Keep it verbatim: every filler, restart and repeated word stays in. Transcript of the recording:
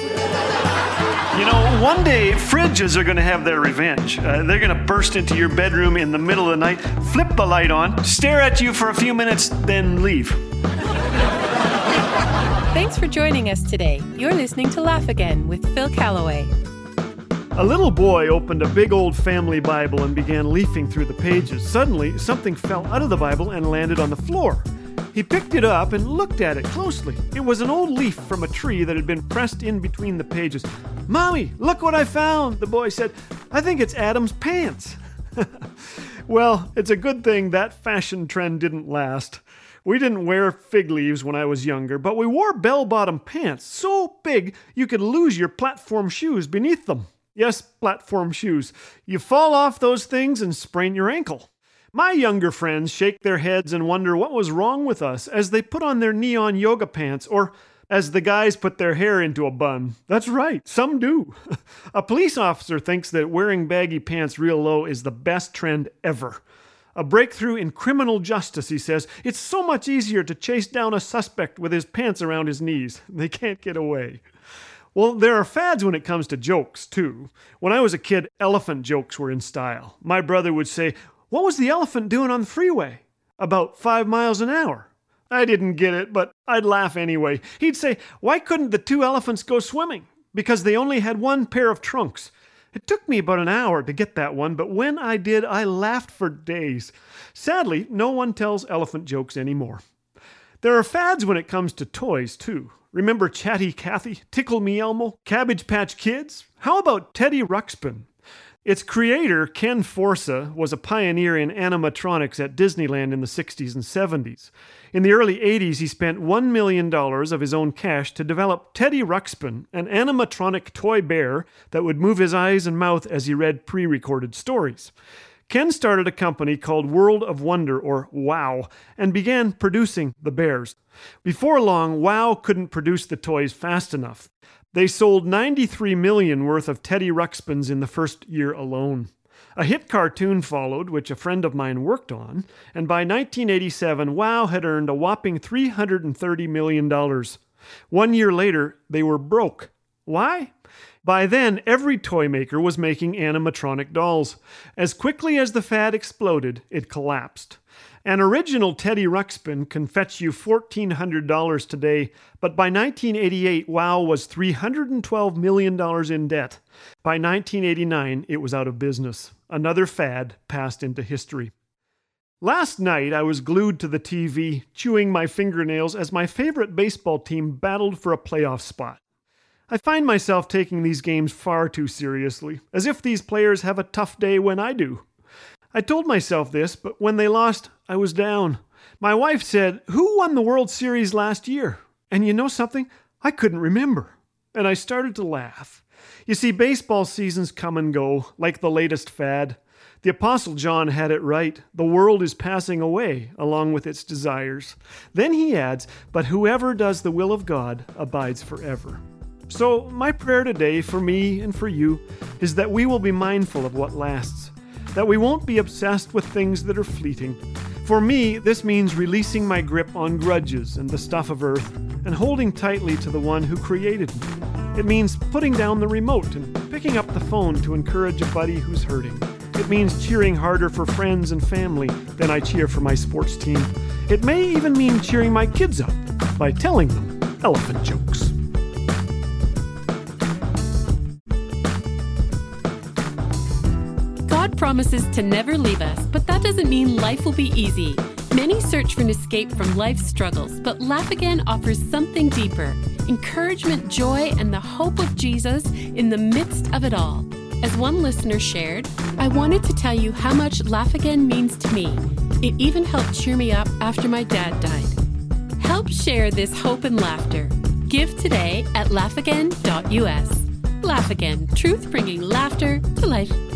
You know, one day, fridges are going to have their revenge. Uh, they're going to burst into your bedroom in the middle of the night, flip the light on, stare at you for a few minutes, then leave. Thanks for joining us today. You're listening to Laugh Again with Phil Callaway. A little boy opened a big old family Bible and began leafing through the pages. Suddenly, something fell out of the Bible and landed on the floor. He picked it up and looked at it closely. It was an old leaf from a tree that had been pressed in between the pages. "Mommy, look what I found," the boy said. "I think it's Adam's pants." Well, it's a good thing that fashion trend didn't last. We didn't wear fig leaves when I was younger, but we wore bell-bottom pants so big you could lose your platform shoes beneath them. Yes, platform shoes. You fall off those things and sprain your ankle. My younger friends shake their heads and wonder what was wrong with us as they put on their neon yoga pants, or as the guys put their hair into a bun. That's right, some do. A police officer thinks that wearing baggy pants real low is the best trend ever. A breakthrough in criminal justice, he says. It's so much easier to chase down a suspect with his pants around his knees. They can't get away. Well, there are fads when it comes to jokes, too. When I was a kid, elephant jokes were in style. My brother would say, "What was the elephant doing on the freeway?" "About five miles an hour." I didn't get it, but I'd laugh anyway. He'd say, "Why couldn't the two elephants go swimming?" "Because they only had one pair of trunks." It took me about an hour to get that one, but when I did, I laughed for days. Sadly, no one tells elephant jokes anymore. There are fads when it comes to toys, too. Remember Chatty Cathy, Tickle Me Elmo, Cabbage Patch Kids? How about Teddy Ruxpin? Its creator, Ken Forsa, was a pioneer in animatronics at Disneyland in the sixties and seventies. In the early eighties, he spent one million dollars of his own cash to develop Teddy Ruxpin, an animatronic toy bear that would move his eyes and mouth as he read pre-recorded stories. Ken started a company called World of Wonder, or WOW, and began producing the bears. Before long, WOW couldn't produce the toys fast enough. They sold ninety-three million dollars worth of Teddy Ruxpins in the first year alone. A hit cartoon followed, which a friend of mine worked on, and by nineteen eighty-seven, WOW had earned a whopping three hundred thirty million dollars. One year later, they were broke. Why? By then, every toy maker was making animatronic dolls. As quickly as the fad exploded, it collapsed. An original Teddy Ruxpin can fetch you fourteen hundred dollars today, but by nineteen eighty-eight, WOW was three hundred twelve million dollars in debt. By nineteen eighty-nine, it was out of business. Another fad passed into history. Last night, I was glued to the T V, chewing my fingernails as my favorite baseball team battled for a playoff spot. I find myself taking these games far too seriously, as if these players have a tough day when I do. I told myself this, but when they lost, I was down. My wife said, "Who won the World Series last year?" And you know something? I couldn't remember. And I started to laugh. You see, baseball seasons come and go, like the latest fad. The Apostle John had it right. The world is passing away, along with its desires. Then he adds, "But whoever does the will of God abides forever." So my prayer today for me and for you is that we will be mindful of what lasts, that we won't be obsessed with things that are fleeting. For me, this means releasing my grip on grudges and the stuff of earth and holding tightly to the one who created me. It means putting down the remote and picking up the phone to encourage a buddy who's hurting. It means cheering harder for friends and family than I cheer for my sports team. It may even mean cheering my kids up by telling them elephant jokes. God promises to never leave us, but that doesn't mean life will be easy. Many search for an escape from life's struggles, but Laugh Again offers something deeper: encouragement, joy, and the hope of Jesus in the midst of it all. As one listener shared, "I wanted to tell you how much Laugh Again means to me. It even helped cheer me up after my dad died." Help share this hope and laughter. Give today at laugh again dot U S. Laugh Again, truth bringing laughter to life.